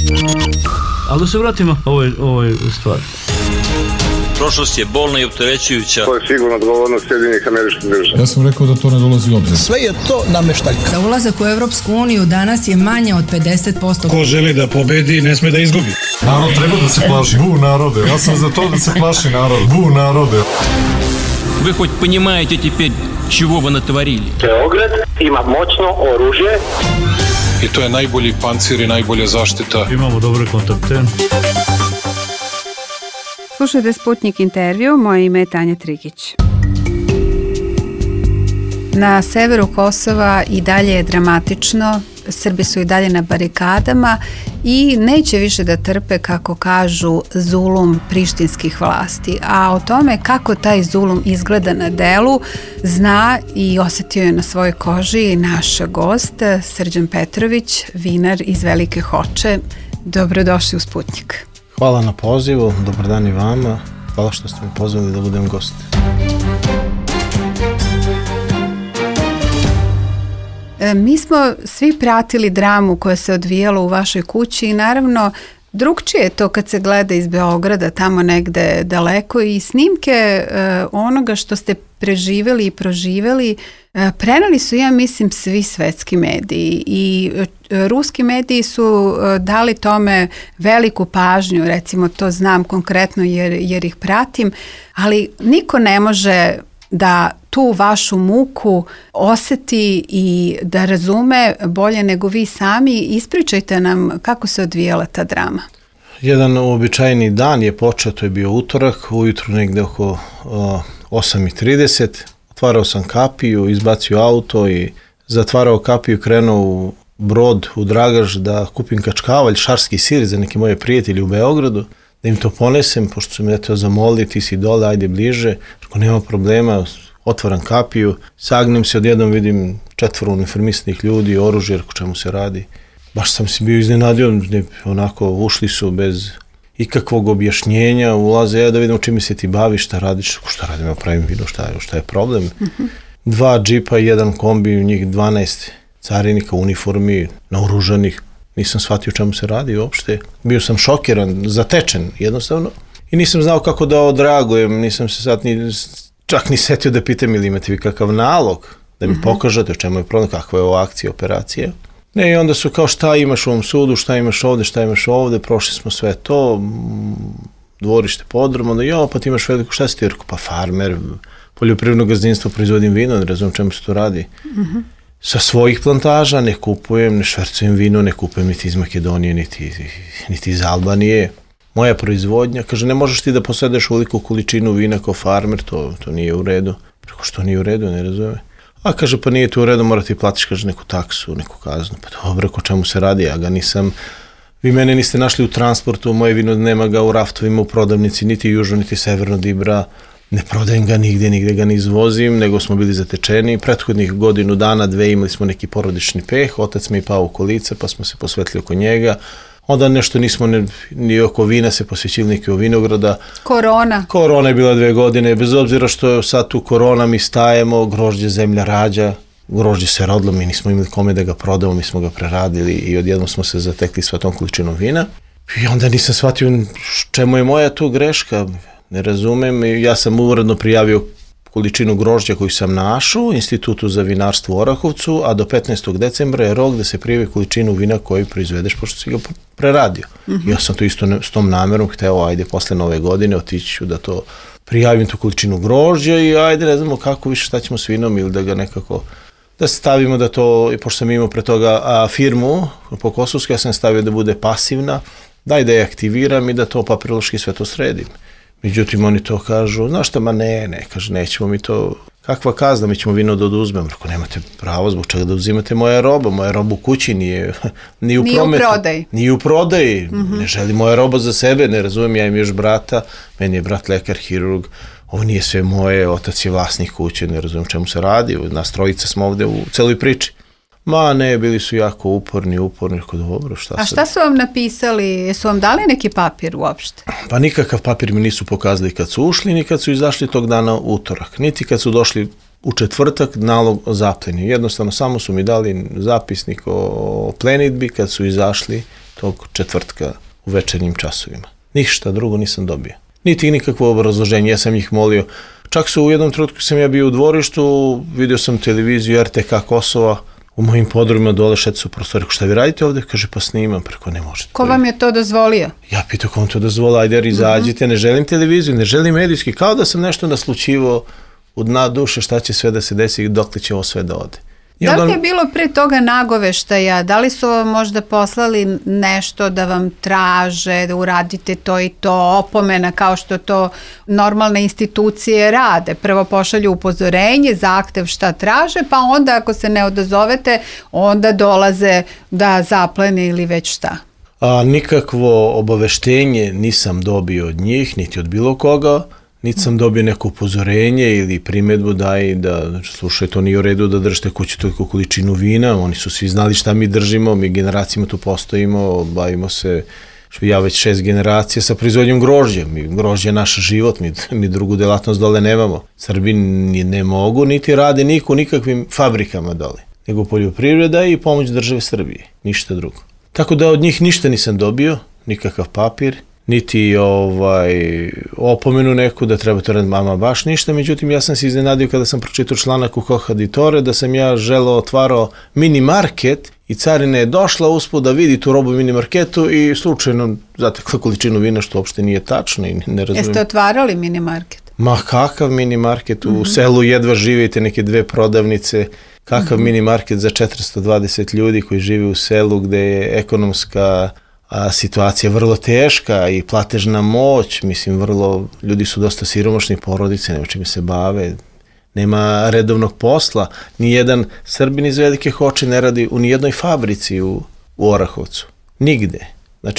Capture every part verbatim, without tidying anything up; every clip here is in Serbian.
Ali da se vratimo ovoj, ovoj stvari. Prošlost je bolna i opterećujuća. To je sigurno odgovornost Sjedinjenih Američkih Država. Ja sam rekao da to ne dolazi u obzir. Sve je to nameštaljka. Za ulazak u Evropsku uniju danas je manje od pedeset posto. Ko želi da pobedi, ne sme da izgubi. Narod treba da se plaši. Bu narode. Ja sam za to da se plaši narod. Bu narode. Вы хоть понимаете теперь, чего вы натворили? Beograd ima moćno oružje. I to je najbolji pancir i najbolja zaštita. Imamo dobre kontakte. Slušajte Sputnik intervju, moje ime je Tanja Trigić. Na severu Kosova i dalje je dramatično, Srbi su i dalje na barikadama i neće više da trpe, kako kažu, zulum prištinskih vlasti. A o tome kako taj zulum izgleda na delu zna i osetio je na svojoj koži naš gost Srđan Petrović, vinar iz Velike Hoče. Dobrodošli u Sputnik. Hvala na pozivu, dobar dan i vama. Hvala što ste me pozvali da budem gost. Mi smo svi pratili dramu koja se odvijala u vašoj kući i naravno drugčije je to kad se gleda iz Beograda, tamo negde daleko, i snimke onoga što ste preživjeli i proživjeli preneli su, ja mislim, svi svetski mediji i ruski mediji su dali tome veliku pažnju, recimo to znam konkretno jer, jer ih pratim, ali niko ne može da tu vašu muku oseti i da razume bolje nego vi sami. Ispričajte nam kako se odvijala ta drama. Jedan uobičajeni dan je počeo, to je bio utorak, ujutru negde oko o, osam i trideset. Otvarao sam kapiju, izbacio auto i zatvarao kapiju, krenuo u Brod, u Dragaš da kupim kačkavalj, šarski sir za neke moje prijatelje u Beogradu, da im to ponesem, pošto su me eto zamolili, ti si dole, ajde bliže, ako nema problema, otvaram kapiju, sagnem se, odjednom vidim četvoro uniformisanih ljudi, oružje, o čemu se radi. Baš sam se bio iznenadio, onako ušli su bez ikakvog objašnjenja, ulaze, ja da vidim o čime se ti baviš, šta radiš, šta radim, ja pravim video, šta je, šta je problem. Mm-hmm. Dva džipa i jedan kombi, njih dvanaest carinika u uniformi, naoružanih, nisam shvatio o čemu se radi uopšte. Bio sam šokiran, zatečen jednostavno i nisam znao kako da odreagujem, nisam se sad ni, čak ni setio da pitam ili imate vi kakav nalog, da mi mm-hmm. pokažete o čemu je problem, kakva je ova akcija, operacija. Ne, i onda su kao šta imaš u ovom sudu, šta imaš ovde, šta imaš ovde, prošli smo sve to, dvorište, podrum, onda jo, pa ti imaš veliko, šta si ti rekao, pa farmer, poljoprivredno gazdinstvo, proizvodim vino, ne razumijem čemu se to radi. Mm-hmm. Sa svojih plantaža ne kupujem, ne švercujem vino, ne kupujem niti iz Makedonije, niti, niti iz Albanije. Moja proizvodnja, kaže, ne možeš ti da posjedeš veliku količinu vina kao farmer, to, to nije u redu. Preko što nije u redu, ne razume. A kaže, pa nije to u redu, mora ti platiš, kaže, neku taksu, neku kaznu. Pa dobro, ko čemu se radi, ja ga nisam, vi mene niste našli u transportu, moje vino nema ga u raftovima, u prodavnici, niti južno, niti severno Dibra. Ne prodajem ga nigde, nigde ga ne izvozim, nego smo bili zatečeni. Prethodnih godinu dana, dve, imali smo neki porodični peh, otac mi je pao u kolice, pa smo se posvetili oko njega. Onda nešto nismo ne, ni oko vina se posvećili neki o vinograda. Korona. Korona je bila dve godine, bez obzira što sad tu korona mi stajemo, grožđe zemlja rađa, grožđe se rodilo, mi nismo imali kome da ga prodamo, mi smo ga preradili i odjednom smo se zatekli sva tom količinom vina. I onda nisam shvatio čemu je moja tu greška. Ne razumem, ja sam uredno prijavio količinu grožđa koju sam našao Institutu za vinarstvo u Orahovcu, a do petnaestog decembra je rok da se prijavi količinu vina koju proizvedeš pošto si ga preradio. Mm-hmm. Ja sam to isto s tom namerom hteo, ajde, posle nove godine otići ću da to prijavim tu količinu grožđa i ajde, ne znamo kako više, šta ćemo s vinom ili da ga nekako, da stavimo da to, pošto sam imao pre toga a, firmu po Kosovskoj, ja sam stavio da bude pasivna, daj da je aktiviram i da to papirološki sve to sredim. Međutim, oni to kažu, znaš šta, ma ne, ne, kaže, nećemo mi to, kakva kazna, mi ćemo vino da oduzmemo. Rekao, nemate pravo, zbog čega da uzimate moja roba, moja roba u kući nije, nije u nije prometu. U prodaji. Nije u prodaji, mm-hmm. ne želi moja roba za sebe, ne razumijem, ja im još brata, meni je brat lekar, hirurg, ovo nije sve moje, otac je vlasnik kuće, ne razumijem čemu se radi, nas trojica smo ovde u celoj priči. Ma ne, bili su jako uporni, uporni, rekao, dobro, šta sad? A šta su vam napisali, jesu vam dali neki papir uopšte? Pa nikakav papir mi nisu pokazali kad su ušli, ni kad su izašli tog dana utorak, niti kad su došli u četvrtak nalog o zapljeni. Jednostavno, samo su mi dali zapisnik o plenidbi kad su izašli tog četvrtka u večernjim časovima. Ništa drugo nisam dobio. Niti nikakvo obrazloženje, ja sam ih molio. Čak su u jednom trenutku sam ja bio u dvorištu, vidio sam televiziju R T K Kosova, u mojim podrumima dole šet su prostori. Šta vi radite ovdje? Kaže, pa snimam. Preko, ne možete. Ko vam je to dozvolio? Ja pitao ko vam to dozvolio, ajde jer izađite, uh-huh. ne želim televiziju, ne želim medijski, kao da sam nešto naslučivo u dna duše šta će sve da se desi i dok li će ovo sve da ode. I da li onda... je bilo pre toga nagoveštaja? Da li su vam možda poslali nešto da vam traže, da uradite to i to, opomena kao što to normalne institucije rade? Prvo pošalju upozorenje, zahtev šta traže, pa onda ako se ne odazovete, onda dolaze da zaplene ili već šta? A, nikakvo obaveštenje nisam dobio od njih, niti od bilo koga. Niti sam dobio neko upozorenje ili primjedbu daj da, znači, slušaj, to nije u redu da držite kući toliko količinu vina, oni su svi znali šta mi držimo, mi generacijama tu postojimo, bavimo se, ja već šest generacija sa proizvodnjom grožđa, mi, grožđe je naš život, mi, mi drugu delatnost dole nemamo. Srbi ni, ne mogu, niti rade niko nikakvim fabrikama dole, nego poljoprivreda i pomoć države Srbije, ništa drugo. Tako da od njih ništa nisam dobio, nikakav papir, niti ovaj, opomenu neku da treba to raditi, mama baš ništa, međutim ja sam se iznenadio kada sam pročitao članak u Koha Ditore da sam ja želeo otvarao mini market i carina je došla usput da vidi tu robu u mini marketu i slučajno zatekla količinu vina što uopšte nije tačno i ne razumijem. Jeste otvarali mini market? Ma kakav mini market, u mm-hmm. selu jedva živite neke dve prodavnice, kakav mm-hmm. mini market za četiristo dvadeset ljudi koji žive u selu gde je ekonomska a situacija vrlo teška i platežna moć, mislim, vrlo, ljudi su dosta siromašni porodice, nema čime se bave, nema redovnog posla, nijedan Srbin iz Velike Hoče ne radi u nijednoj fabrici u, u Orahovcu, nigde. Znači,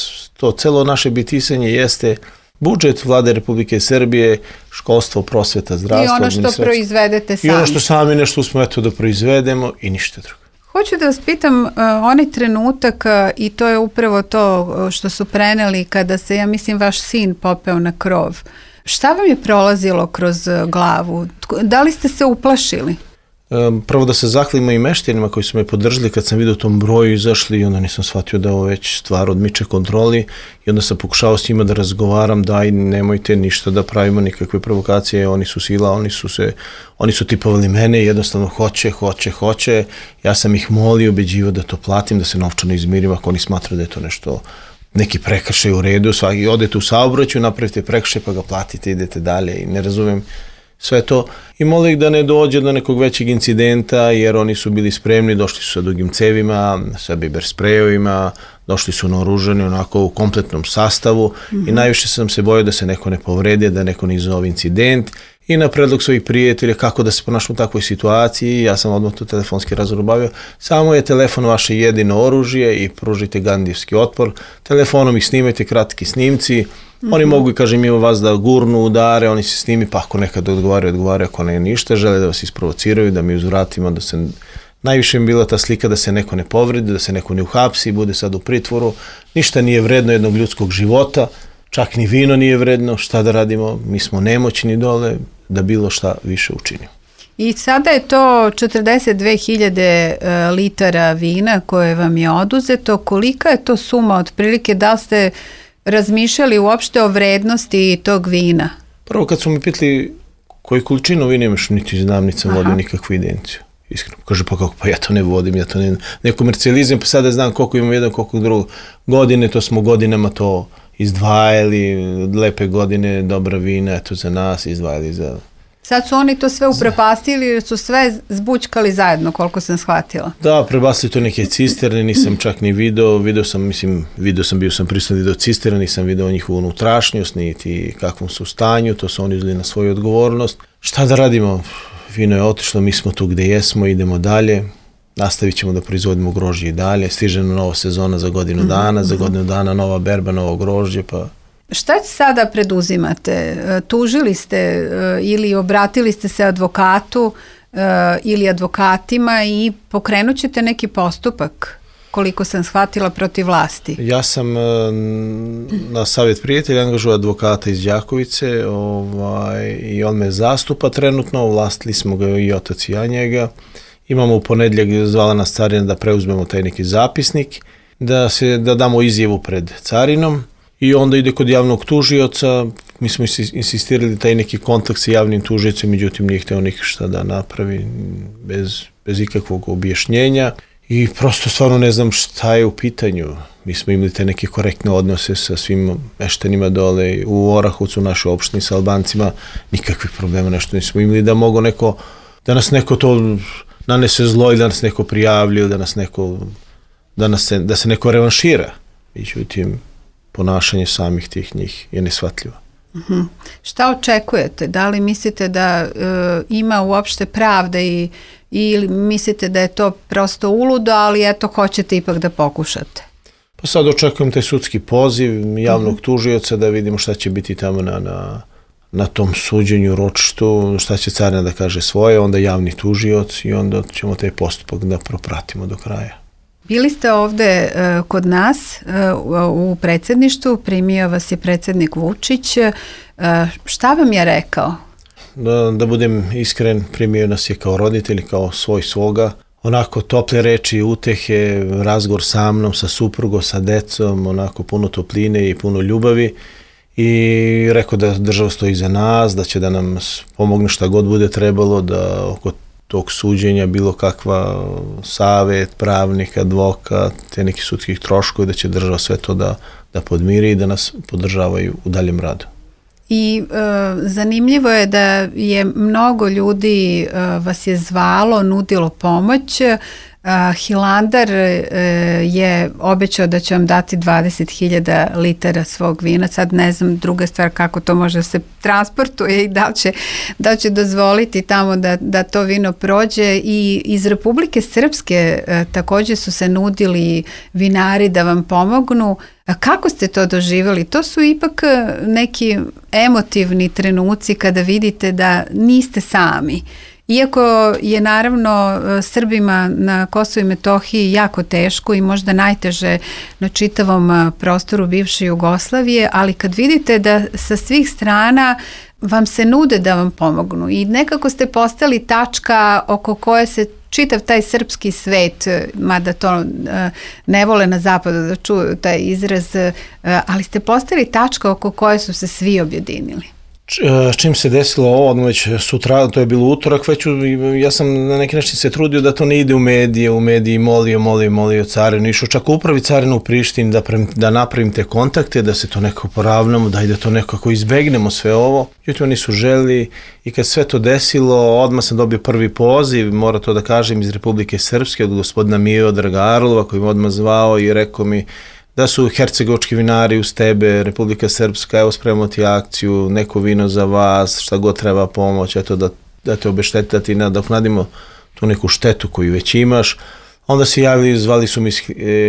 to celo naše bitisanje jeste budžet Vlade Republike Srbije, školstvo, prosveta, zdravstvo. I ono što proizvedete sami. I ono što sami nešto smo eto da proizvedemo i ništa drugo. Hoću da vas pitam, uh, onaj trenutak uh, i to je upravo to uh, što su preneli kada se, ja mislim, vaš sin popeo na krov. Šta vam je prolazilo kroz uh, glavu? Da li ste se uplašili? Um, prvo da se zahvalimo i meštanima koji su me podržali kad sam vidio tom broju izašli i onda nisam shvatio da ovo već stvar odmiče kontroli i onda sam pokušao s njima da razgovaram, daj nemojte ništa da pravimo nikakve provokacije, oni su sila, oni su se, oni su tipovali mene, jednostavno hoće, hoće, hoće, ja sam ih molio, ubeđivao da to platim, da se novčano izmirim ako oni smatraju da je to nešto, neki prekršaj u redu, svaki odete u saobraćaju, napravite prekršaj pa ga platite, idete dalje i ne razumem sve to i molim ih da ne dođe do nekog većeg incidenta jer oni su bili spremni, došli su sa dugim cevima, sa biber sprejovima, došli su naoružani onako u kompletnom sastavu mm-hmm. i najviše sam se bojao da se neko ne povredi, da neko ne izazove incident i na predlog svojih prijatelja kako da se ponašamo u takvoj situaciji, ja sam odmah to telefonski razgovor obavio, samo je telefon vaše jedino oružje i pružite gandijevski otpor, telefonom ih snimajte kratki snimci, mm-hmm. oni mogu i kaže mimo vas da gurnu, udare, oni se snimi pa ako nekad odgovaraju, odgovaraju, ako ne ništa, žele da vas isprovociraju, da mi uzvratimo, da se, najviše mi bila ta slika da se neko ne povredi, da se neko ne uhapsi, bude sad u pritvoru, ništa nije vredno jednog ljudskog života, čak ni vino nije vredno, šta da radimo, mi smo nemoćni dole, da bilo šta više učinimo. I sada je to četrdeset dve hiljade litara vina koje vam je oduzeto, kolika je to suma otprilike, da li ste razmišljali uopšte o vrednosti tog vina? Prvo kad su mi pitali koju količinu vina imaš, niti znam, niti sam vodio nikakvu evidenciju. Iskreno, kaže pa kako, pa ja to ne vodim, ja to ne, ne komercijalizujem, pa sada znam koliko imam jedan, koliko drugo godine, to smo godinama to izdvajali, lepe godine, dobra vina, eto za nas, izdvajali za... Sad su oni to sve uprepastili jer su sve zbućkali zajedno, koliko sam shvatila. Da, prebacili to neke cisterne, nisam čak ni video, video sam, mislim, video sam, bio sam prisutan video cisterne, nisam video njihovu unutrašnjost, niti kakvom su stanju, to su oni uzeli na svoju odgovornost. Šta da radimo? Vino je otišlo, mi smo tu gde jesmo, idemo dalje, nastavit ćemo da proizvodimo grožđe i dalje, stiže nova sezona za godinu dana, za godinu dana nova berba, novo grožđe, pa... Šta sada preduzimate? Tužili ste ili obratili ste se advokatu ili advokatima i pokrenut ćete neki postupak, koliko sam shvatila, protiv vlasti? Ja sam na savjet prijatelja angažuo advokata iz Đakovice ovaj, i on me zastupa trenutno, vlastili smo ga i otac i ja njega. Imamo u ponedjeljak, zvala nas carina da preuzmemo taj neki zapisnik. da, se, da damo izjavu pred carinom i onda ide kod javnog tužioca. Mi smo insistirali taj neki kontakt sa javnim tužiocem, međutim nije hteo ništa da napravi bez, bez ikakvog objašnjenja i prosto stvarno ne znam šta je u pitanju. Mi smo imali te neke korektne odnose sa svim meštanima dole u Orahovcu, u našoj opštini sa Albancima, nikakvih problema nešto nismo imali, da mogu neko, da nas neko to nanese zlo i da nas neko prijavlja, da nas neko, da, nas se, da se neko revanšira. Međutim, ponašanje samih tih njih je nesvatljivo. Uh-huh. Šta očekujete? Da li mislite da e, ima uopšte pravde i, ili mislite da je to prosto uludo, ali eto hoćete ipak da pokušate? Pa sad očekujem taj sudski poziv javnog uh-huh. tužioca da vidimo šta će biti tamo na, na, na tom suđenju, ročištu, šta će carina da kaže svoje, onda javni tužioc i onda ćemo taj postupak da propratimo do kraja. Bili ste ovde uh, kod nas uh, u predsjedništvu, primio vas je predsjednik Vučić. Uh, šta vam je rekao? Da, da budem iskren, primio nas je kao roditelj, kao svoj svoga. Onako tople reči, utehe, razgovor sa mnom, sa suprugom, sa decom, onako puno topline i puno ljubavi. I rekao da država stoji iza nas, da će da nam pomogne šta god bude trebalo, da oko tog suđenja bilo kakva savet, pravnik, advokat, te neki sudskih troškovi, da će država sve to da, da podmiri i da nas podržavaju u daljem radu. I e, zanimljivo je da je mnogo ljudi e, vas je zvalo, nudilo pomoć. E, Hilandar e, je obećao da će vam dati dvadeset hiljada litara svog vina. Sad ne znam, druga stvar kako to može da se transportuje i da će, da će dozvoliti tamo da, da to vino prođe. I iz Republike Srpske e, također su se nudili vinari da vam pomognu. A kako ste to doživjeli? To su ipak neki emotivni trenuci kada vidite da niste sami. Iako je naravno Srbima na Kosovu i Metohiji jako teško i možda najteže na čitavom prostoru bivše Jugoslavije, ali kad vidite da sa svih strana vam se nude da vam pomognu i nekako ste postali tačka oko koje se čitav taj srpski svet, mada to ne vole na zapadu da čuju taj izraz, ali ste postali tačka oko koje su se svi objedinili. Čim se desilo ovo, odmah već sutra, to je bilo utorak, već ja sam na neki način se trudio da to ne ide u medije, u mediji molio, molio, molio carinu, išao čak upravi carinu u Prištini da, pre, da napravim te kontakte, da se to nekako poravnamo, da ide to nekako izbegnemo sve ovo. Međutim, oni su želi i kad sve to desilo, odmah sam dobio prvi poziv, mora to da kažem, iz Republike Srpske, od gospodina Miodraga Arlova, koji me odmah zvao i rekao mi da su hercegovački vinari uz tebe, Republika Srpska, evo spremamo ti akciju, neko vino za vas, šta god treba pomoć, eto da, da te obešteti, da ti nadoknadimo tu neku štetu koju već imaš. Onda se javili, zvali su mi iz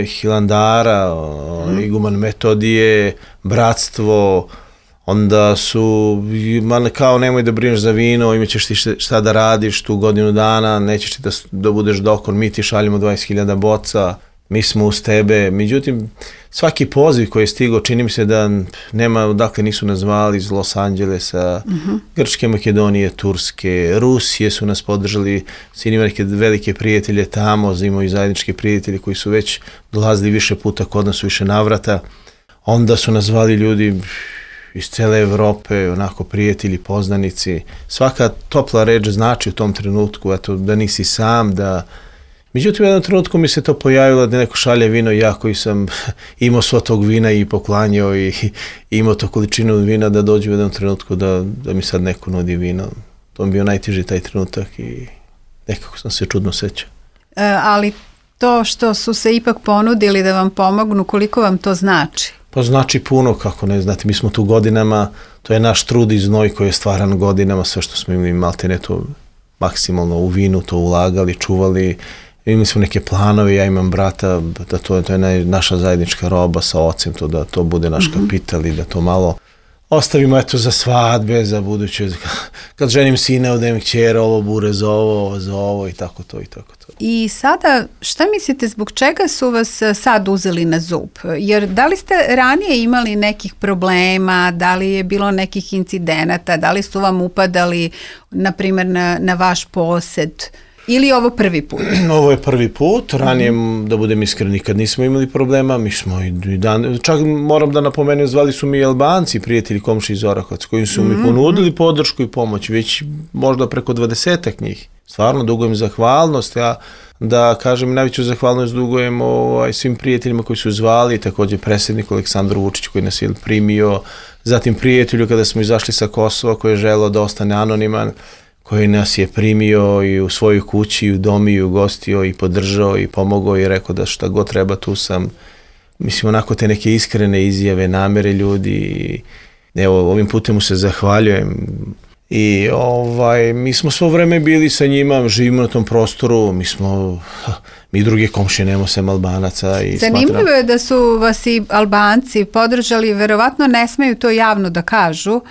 Hilandara, mm. iguman Metodije, bratstvo, onda su, man, kao nemoj da brineš za vino, imat ćeš ti šta da radiš tu godinu dana, nećeš ti da, da budeš dokon, mi ti šaljemo dvadeset hiljada boca, mi smo uz tebe. Međutim, svaki poziv koji je stigao, čini mi se da nema, dakle nisu nas zvali iz Los Angelesa, uh-huh. Grčke, Makedonije, Turske, Rusije su nas podržali, svi imali neke velike prijatelje tamo, imaju i zajedničke prijatelje koji su već dolazili više puta kod nas, više navrata. Onda su nas zvali ljudi iz cele Evrope, onako prijatelji, poznanici. Svaka topla reč znači u tom trenutku, eto, da nisi sam, da... Međutim, u jednom trenutku mi se to pojavilo da neko šalje vino, ja koji sam imao svo tog vina i poklanjao i, i imao to količinu vina, da dođe u jednom trenutku da, da mi sad neko nudi vino. To mi bio najteži taj trenutak i nekako sam se čudno sećao. E, ali to što su se ipak ponudili da vam pomognu, koliko vam to znači? Pa znači puno, kako ne znate, mi smo tu godinama, to je naš trud i znoj koji je stvaran godinama, sve što smo imali maltene to maksimalno u vinu, to ulagali, čuvali. Imali smo neke planove, ja imam brata, da to, to je naj, naša zajednička roba sa ocem, to da to bude naš mm-hmm. kapital i da to malo ostavimo eto za svadbe, za buduće, kad ženim sina, odajem kćera, ovo bure za ovo, za ovo i tako to i tako to. I sada, šta mislite, zbog čega su vas sad uzeli na zub? Jer da li ste ranije imali nekih problema, da li je bilo nekih incidenata, da li su vam upadali, na primjer, na, na vaš posed? Ili je ovo prvi put? Ovo je prvi put, ranije, mm-hmm. da budem iskren, nikad nismo imali problema, mi smo i dan, čak moram da napomenem, zvali su mi i Albanci, prijatelji, komši iz Orahovaca, koji su mm-hmm. mi ponudili podršku i pomoć, već možda preko dvadesetak njih. Stvarno dugujem zahvalnost, ja da kažem najveću zahvalnost dugujem ovaj, svim prijateljima koji su zvali, također predsjedniku Aleksandru Vučiću koji nas je primio, zatim prijatelju kada smo izašli sa Kosova koji je želeo da ostane anoniman, koji nas je primio i u svojoj kući, i u domi, i ugostio, i podržao, i pomogao, i rekao da šta god treba tu sam. Mislim, onako te neke iskrene izjave, namere ljudi. I, evo, ovim putem mu se zahvaljujem. I ovaj, mi smo svo vreme bili sa njima, živimo na tom prostoru, mi smo, mi druge komšije, nemamo sem Albanaca. I zanimljivo smatram... je da su vas i Albanci podržali, verovatno ne smeju to javno da kažu,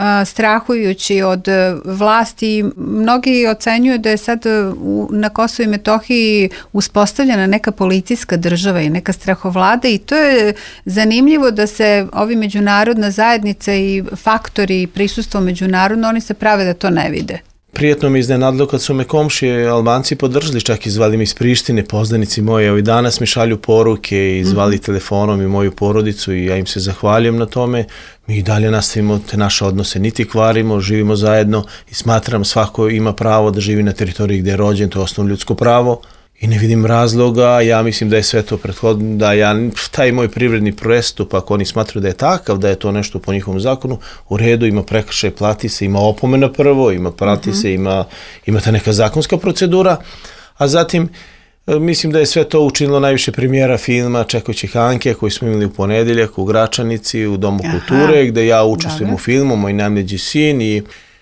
strahujući od vlasti. Mnogi ocenjuju da je sad na Kosovu i Metohiji uspostavljena neka policijska država i neka strahovlada i to je zanimljivo da se ovi međunarodna zajednica i faktori prisustva međunarodno, oni se prave da to ne vide. Prijetno mi iznenadilo kad su me komšije Albanci podržali, čak i zvali mi iz Prištine, poznanici moji, evo i danas mi šalju poruke i zvali mm-hmm. telefonom i moju porodicu i ja im se zahvaljujem na tome. Mi i dalje nastavimo te naše odnose, niti kvarimo, živimo zajedno i smatram svako ima pravo da živi na teritoriji gdje je rođen, to je osnovno ljudsko pravo. I ne vidim razloga, ja mislim da je sve to prethodno, da ja, taj moj privredni prestup, ako oni smatruju da je takav, da je to nešto po njihovom zakonu, u redu, ima prekršaj, plati se, ima opomena prvo, ima plati uh-huh. se, ima, ima ta neka zakonska procedura, a zatim mislim da je sve to učinilo najviše premijera filma Čekajući Hanke, koji smo imali u ponedeljak u Gračanici, u Domu Aha. kulture, gde ja učestvujem u filmu, moj najmlađi sin i,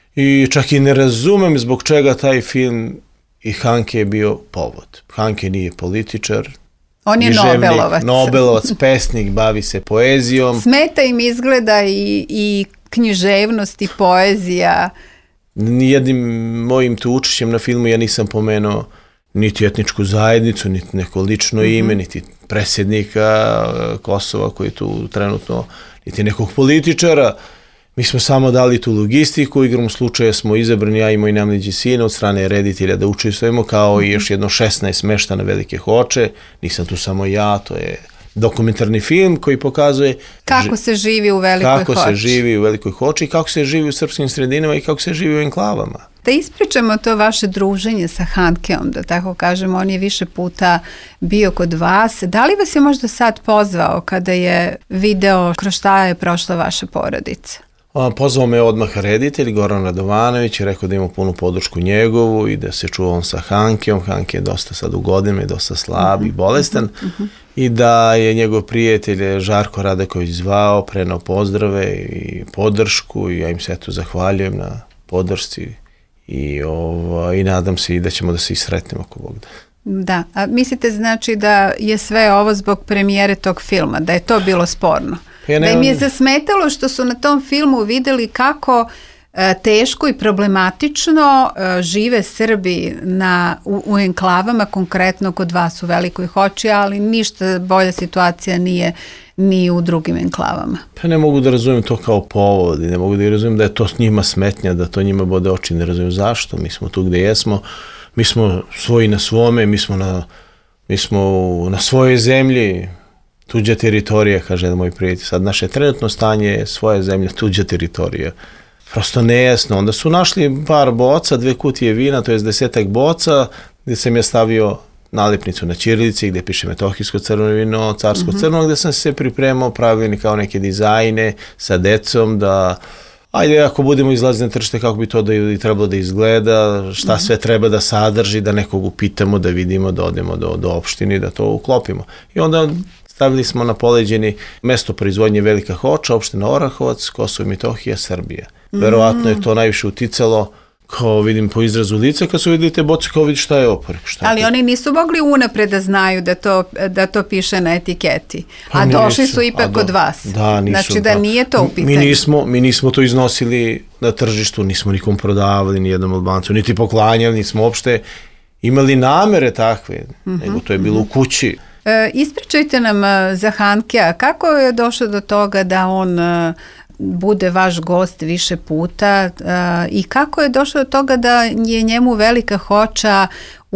i čak i ne razumem zbog čega taj film i Hanke je bio povod. Hanke nije političar. On je književnik, Nobelovac. Nobelovac, pesnik, bavi se poezijom. Smeta im izgleda i, i književnost i poezija. Nijednim mojim tu učešćem na filmu ja nisam pomenuo niti etničku zajednicu, niti neko lično mm-hmm. ime, niti predsjednika Kosova koji je tu trenutno, niti nekog političara. Mi smo samo dali tu logistiku, igrom slučaja smo izabrani, ja i moj najmlađi sin od strane reditelja da učestvujemo, kao i još jedno šesnaest meštana Velike Hoče. Nisam tu samo ja, to je dokumentarni film koji pokazuje kako se živi u Velikoj kako Hoči. Kako se živi u Velikoj Hoči i kako se živi u srpskim sredinama i kako se živi u enklavama. Da ispričamo to vaše druženje sa Hankeom, da tako kažemo, on je više puta bio kod vas. Da li vas je možda sad pozvao kada je video kroz šta je prošla vaša porodica? Pozvao me odmah reditelj Goran Radovanović i rekao da ima punu podršku njegovu i da se čuva on sa Hankeom. Hanke je dosta sad u godinama i dosta slab i bolestan uh-huh. i da je njegov prijatelj Žarko Radaković zvao, prenao pozdrave i podršku i ja im se eto zahvaljujem na podršci i, ovo, i nadam se i da ćemo da se i sretnemo ako Bog da. Da, a mislite znači da je sve ovo zbog premijere tog filma, da je to bilo sporno? Ja ne... Da im je zasmetalo što su na tom filmu vidjeli kako e, teško i problematično e, žive Srbi na, u, u enklavama, konkretno kod vas u Velikoj Hoči, ali ništa bolja situacija nije ni u drugim enklavama. Pa ne mogu da razumijem to kao povod i ne mogu da razumijem da je to njima smetnja, da to njima bode oči, ne razumijem zašto, mi smo tu gde jesmo, mi smo svoji na svome, mi smo na, mi smo na svojoj zemlji, tuđa teritorija, kaže moj prijatelj. Sad naše trenutno stanje je svoja zemlja, tuđa teritorija. Prosto nejasno. Onda su našli par boca, dve kutije vina, to je desetak boca, gdje sam ja stavio nalepnicu na ćirilici, gdje piše metohijsko crveno vino, carsko mm-hmm. crveno, gdje sam se pripremao, pravili kao neke dizajne sa decom, da ajde ako budemo izlaziti na tržište kako bi to da i trebalo da izgleda, šta mm-hmm. sve treba da sadrži, da nekog upitamo, da vidimo, da odemo do, do opštini, da to uklopimo. I onda stavili smo na poleđeni mesto proizvodnje Velika Hoča, opština Orahovac, Kosovo i Metohija, Srbija. Verovatno je to najviše uticalo, kao vidim po izrazu lica, kad su vidjeli te boce, kao vidi šta je oporek. Šta Ali je oni nisu mogli unapred da znaju da to, da to piše na etiketi, a pa došli nisu, su ipak kod vas. Da, nisu. Znači da, da nije to u pitanju. Mi nismo, mi nismo to iznosili na tržištu, nismo nikom prodavali, ni jednom Albancu, niti poklanjali, nismo uopšte imali namere takve, mm-hmm. nego to je bilo mm-hmm. u kući. E, ispričajte nam za Hankea, kako je došlo do toga da on e, bude vaš gost više puta e, i kako je došlo do toga da je njemu Velika Hoča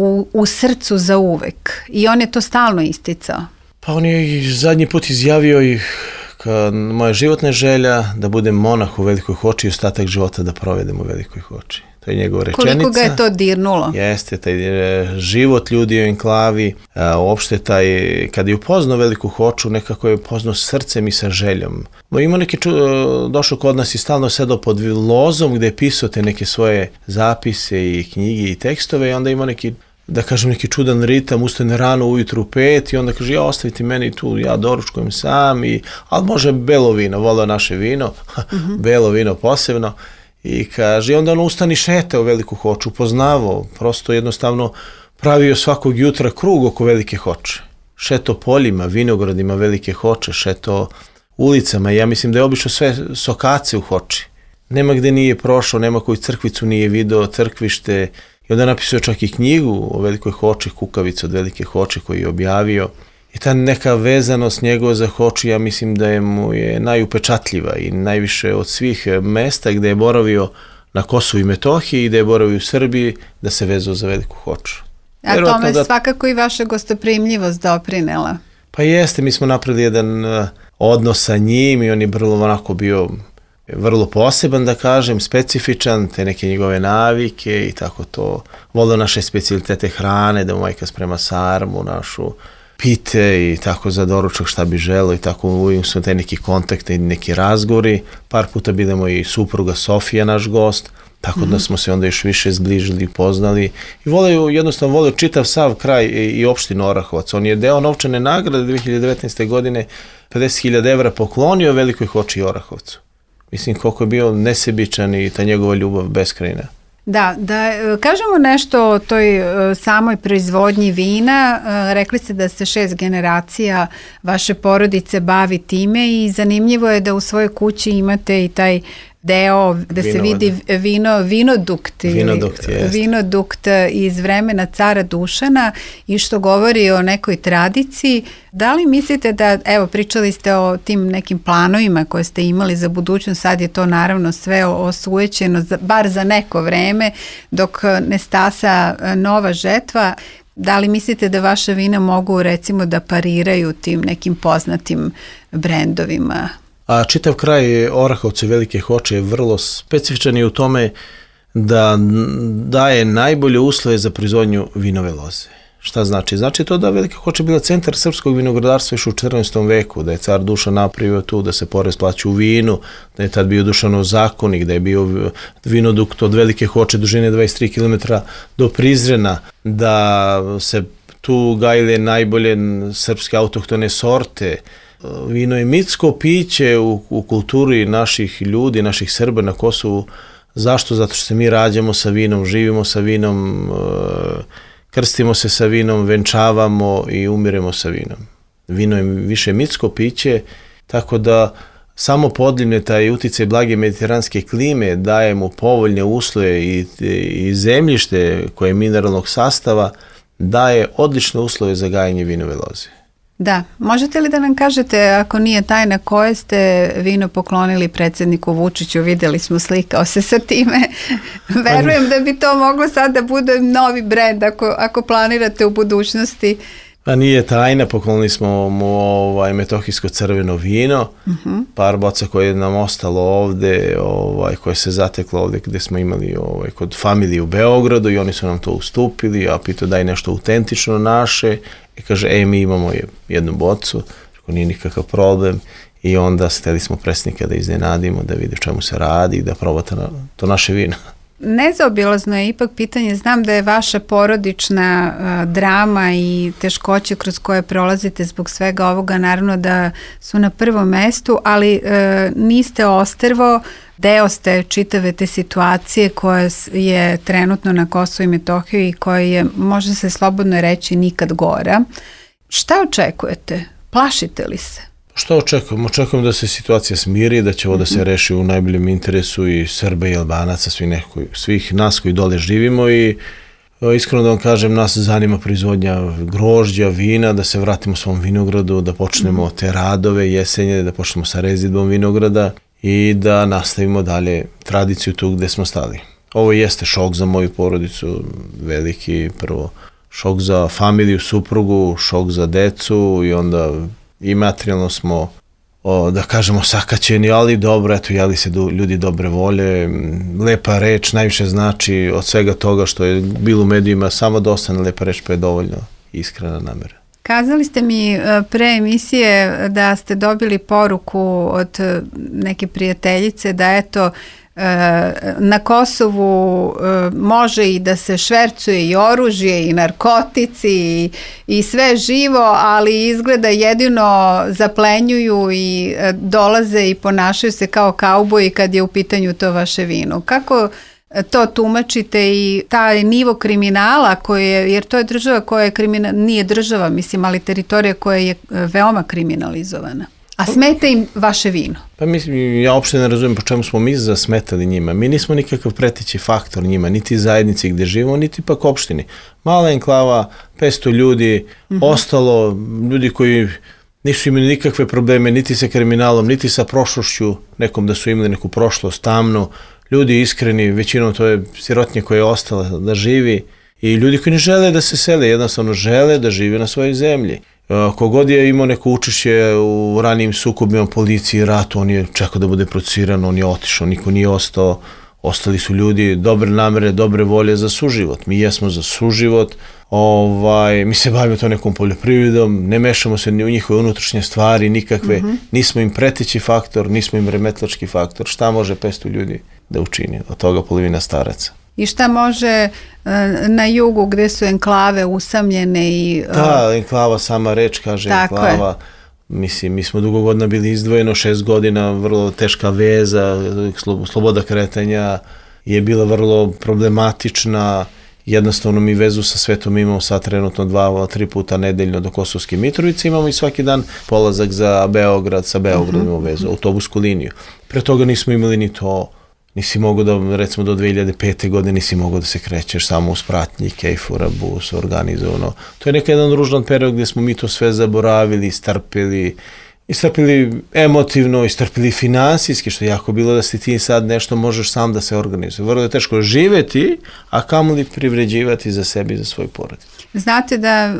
u, u srcu za uvek i on je to stalno isticao. Pa on je i zadnji put izjavio i ka moja životna želja da budem monah u Velikoj Hoči i ostatak života da provedem u Velikoj Hoči. To je njegova rečenica. Koliko ga je to dirnulo? Jeste, taj život ljudi u enklavi, a, uopšte taj, kada je upoznao Veliku Hoču, nekako je upoznao srcem i sa željom. Ima neki ču, došao kod nas i stalno sedao pod lozom gde je pisao te neke svoje zapise i knjige i tekstove i onda ima neki, da kažem, neki čudan ritam, ustane rano ujutru u pet i onda kaže, ja ostavite meni tu, ja doručkujem sam, i, ali može belo vino, voleo naše vino, mm-hmm. belo vino posebno. I kaže, onda on ustani šeta u Veliku Hoču, upoznavao, prosto jednostavno pravio svakog jutra krug oko Velike Hoče. Šeto poljima, vinogradima Velike Hoče, šeto ulicama. Ja mislim da je obišao sve sokace u Hoči. Nema gde nije prošao, nema koju crkvicu nije video, crkvište. I onda napisao čak i knjigu o Velikoj Hoči, Kukavica od Velike Hoče, koju je objavio. I ta neka vezanost njegova za Hoču, ja mislim da je mu je najupečatljiva i najviše od svih mesta gde je boravio na Kosovu i Metohiji i gde je boravio u Srbiji, da se vezao za Veliku Hoču. A Vjerovatno tome da... svakako i vaša gostoprimljivost doprinela. Pa jeste, mi smo napravili jedan uh, odnos sa njim i on je vrlo onako bio vrlo poseban, da kažem, specifičan, te neke njegove navike i tako to. Volio naše specialitete hrane, da mu majka sprema sarmu našu, pite i tako za doručak šta bi želeo i tako uvijek su te neki kontakte i neki razgovori. Par puta bidemo i supruga Sofija, naš gost, tako mm-hmm. da smo se onda još više zbližili, poznali i voleo, jednostavno voleo čitav sav kraj i, i opštinu Orahovac. On je deo novčane nagrade dve hiljade devetnaeste. godine pedeset hiljada evra poklonio Velikoj Hoči i Orahovcu. Mislim koliko je bio nesebičan i ta njegova ljubav beskrajna. Da, da kažemo nešto o toj samoj proizvodnji vina. Rekli ste da se šest generacija vaše porodice bavi time i zanimljivo je da u svojoj kući imate i taj deo da se vidi vino, vinodukt, vinodukt, vinodukt iz vremena cara Dušana i što govori o nekoj tradiciji. Da li mislite da, evo pričali ste o tim nekim planovima koje ste imali za budućnost, sad je to naravno sve osujećeno, bar za neko vreme, dok ne stasa nova žetva. Da li mislite da vaša vina mogu recimo da pariraju tim nekim poznatim brendovima? A čitav kraj Orahovca i Velike Hoče je vrlo specifičan i u tome da daje najbolje uslove za proizvodnju vinove loze. Šta znači? Znači to da Velika Hoča je bila centar srpskog vinogradarstva još u četrnaestom veku, da je car Dušan napravio tu, da se porez plaća u vinu, da je tad bio Dušanov zakonik, da je bio vinodukt od Velike Hoče dužine dvadeset tri kilometra do Prizrena, da se tu gajile najbolje srpske autohtone sorte. Vino je mitsko piće u, u kulturi naših ljudi, naših Srba na Kosovu. Zašto? Zato što se mi rađamo sa vinom, živimo sa vinom, krstimo se sa vinom, venčavamo i umiremo sa vinom. Vino je više mitsko piće, tako da samo podljivne taj uticaj blage mediteranske klime daje mu povoljne uslove i, i zemljište koje je mineralnog sastava daje odlične uslove za gajanje vinove loze. Da, možete li da nam kažete, ako nije tajna, koje ste vino poklonili predsjedniku Vučiću? Vidjeli smo, slikao se sa time. Verujem da bi to moglo sad da bude novi brend ako, ako planirate u budućnosti. Pa nije tajna, poklonili smo mu ovaj, metohijsko crveno vino, uh-huh. par boca koje je nam ostalo ovde, ovaj, koje se zateklo ovde gde smo imali ovaj, kod familije u Beogradu i oni su nam to ustupili, a pitao daj nešto autentično naše i kaže, ej, mi imamo jednu bocu, tako nije nikakav problem i onda steli smo predsjednika da iznenadimo, da vidi čemu se radi i da probate na, to naše vino. Nezaobilazno je ipak pitanje, znam da je vaša porodična uh, drama i teškoće kroz koje prolazite zbog svega ovoga, naravno da su na prvom mestu, ali uh, niste ostrvo, deo ste čitave te situacije koja je trenutno na Kosovu i Metohiji i koja je, može se slobodno reći, nikad gora. Šta očekujete? Plašite li se? Što očekujem? Očekujem da se situacija smiri, da će ovo da se reši u najboljem interesu i Srba i Albanaca, svih, neko, svih nas koji dole živimo i iskreno da vam kažem, nas zanima proizvodnja grožđa, vina, da se vratimo svom vinogradu, da počnemo te radove jesenje, da počnemo sa rezidbom vinograda i da nastavimo dalje tradiciju tu gde smo stali. Ovo jeste šok za moju porodicu, veliki, prvo šok za familiju, suprugu, šok za decu i onda i materijalno smo, o, da kažemo, sakaćeni, ali dobro, eto, jeli se do, ljudi dobre volje, lepa reč najviše znači od svega toga što je bilo u medijima, samo da ostane lepa reč pa je dovoljno iskrena namera. Kazali ste mi pre emisije da ste dobili poruku od neke prijateljice da eto na Kosovu može i da se švercuje i oružje i narkotici i, i sve živo, ali izgleda jedino zaplenjuju i dolaze i ponašaju se kao kauboji kad je u pitanju to vaše vino. Kako to tumačite i taj nivo kriminala koje, jer to je država koja je kriminal, nije država, mislim, ali teritorija koja je veoma kriminalizovana. A smeta im vaše vino? Pa mislim, ja uopšte ne razumijem po čemu smo mi zasmetali njima. Mi nismo nikakav preteći faktor njima, niti zajednici gde živimo, niti pak opštini. Mala enklava, petsto ljudi, mm-hmm. ostalo, ljudi koji nisu imali nikakve probleme, niti sa kriminalom, niti sa prošlošću, nekom da su imali neku prošlost tamnu, ljudi iskreni, većinom to je sirotnje koja je ostala da živi i ljudi koji ne žele da se sele, jednostavno žele da žive na svojoj zemlji. Kogod je imao neko učešće u ranijim sukobima, policiji, ratu, on je čekao da bude procesiran, on je otišao, niko nije ostao, ostali su ljudi dobre namere, dobre volje za suživot. Mi jesmo za suživot, ovaj, mi se bavimo to nekom poljoprivredom, ne mešamo se ni u njihove unutrašnje stvari, nikakve, mm-hmm. nismo im preteći faktor, nismo im remetlački faktor. Šta može petsto ljudi da učini? Od toga polovina staraca. I šta može na jugu gde su enklave usamljene i... Da, enklava, sama reč kaže enklava. Je. Mislim, mi smo dugo godina bili izdvojeno, šest godina, vrlo teška veza, sloboda kretanja je bila vrlo problematična. Jednostavno mi vezu sa svetom imamo sad trenutno dva, tri puta nedeljno do Kosovske Mitrovice, imamo i svaki dan polazak za Beograd, sa Beogradom imamo vezu, autobusku liniju. Pre toga nismo imali ni to. Nisi mogao da, recimo do dve hiljade pete. godine nisi mogao da se krećeš samo uz pratnji, kejfura, bus, organizovano. To je nekada jedan ružan period gdje smo mi to sve zaboravili, istrpili, istrpili emotivno, istrpili finansijski, što je jako bilo da si ti sad nešto možeš sam da se organizuje. Vrlo je teško živeti, a kamoli privređivati za sebi i za svoj porodicu. Znate da e,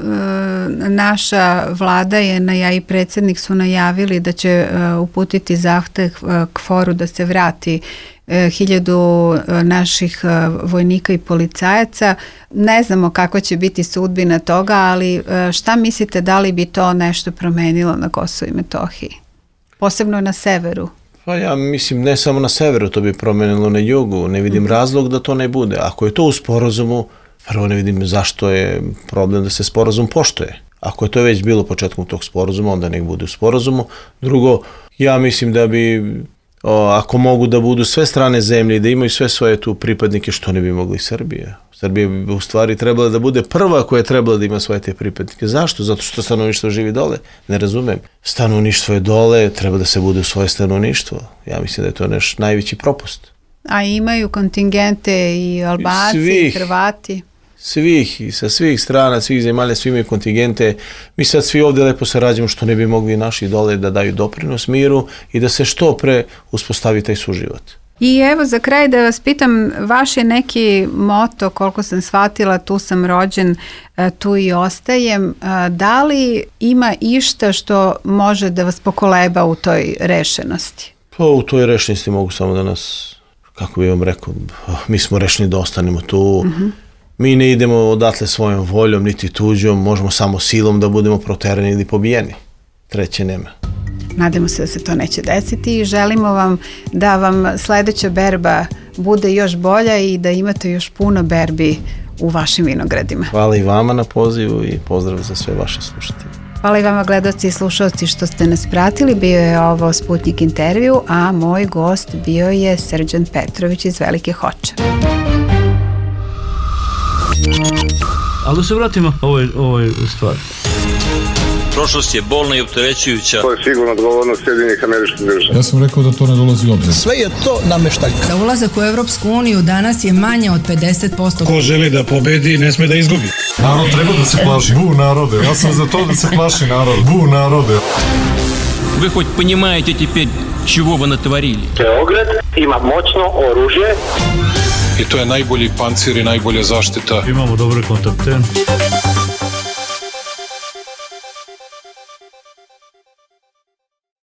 naša vlada je na, i predsjednik su najavili da će e, uputiti zahtev e, k foru da se vrati e, hiljadu e, naših e, vojnika i policajaca. Ne znamo kako će biti sudbina toga, ali e, šta mislite, da li bi to nešto promenilo na Kosovu i Metohiji? Posebno na severu. Pa ja mislim ne samo na severu, to bi promenilo na jugu. Ne vidim mm-hmm. razlog da to ne bude. Ako je to u sporazumu, prvo ne vidim zašto je problem da se sporazum poštuje. Ako je to već bilo početkom tog sporazuma, onda nek bude u sporazumu. Drugo, ja mislim da bi, o, ako mogu da budu sve strane zemlje i da imaju sve svoje tu pripadnike, što ne bi mogli Srbije. Srbija bi u stvari trebala da bude prva koja je trebala da ima svoje te pripadnike. Zašto? Zato što stanovništvo živi dole. Ne razumem. Stanovništvo je dole, treba da se bude u svoje stanovništvo. Ja mislim da je to naš najveći propust. A imaju kontingente i Albanci, svih, i Hrvati? Svih, i sa svih strana, svih zemalja, svi imaju kontingente. Mi sad svi ovdje lepo sarađujemo, što ne bi mogli naši dole da daju doprinos miru i da se što pre uspostavi taj suživot. I evo za kraj da vas pitam, vaš je neki moto, koliko sam shvatila, tu sam rođen, tu i ostajem. Da li ima išta što može da vas pokoleba u toj rešenosti? Pa u toj rešenosti mogu samo da nas, kako bih vam rekao, mi smo rešeni da ostanemo tu. Mm-hmm. Mi ne idemo odatle svojom voljom, niti tuđom, možemo samo silom da budemo proterani ili pobijeni. Treće nema. Nadamo se da se to neće desiti i želimo vam da vam sledeća berba bude još bolja i da imate još puno berbi u vašim vinogradima. Hvala i vama na pozivu i pozdrav za sve vaše slušatelje. Hvala i vama gledaoci i slušalci što ste nas pratili. Bio je ovo Sputnik intervju, a moj gost bio je Srđan Petrović iz Velike Hoče. Ali da se vratimo ovoj, ovoj stvari. Prošlost je bolna i opterećujuća. To je sigurno odgovornost Sjedinjenih Američkih Država. Ja sam rekao da to ne dolazi u obzir. Sve je to nameštaljka. Za ulazak u Evropsku uniju danas je manje od pedeset posto. Ko želi da pobedi, ne sme da izgubi. Narod treba da se plaši. Bu narode. Ja sam za to da se plaši narod. Bu narode. Вы хоть понимаете теперь, чего вы натворили? Beograd ima moćno oružje. I to je najbolji pancir i najbolja zaštita. Imamo dobre kontakte.